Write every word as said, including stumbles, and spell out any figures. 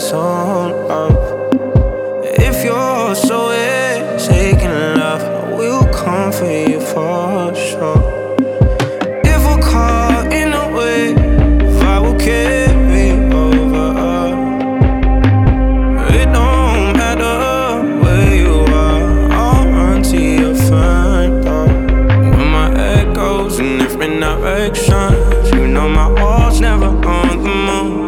some love. If you're so sick in love, I will come for you for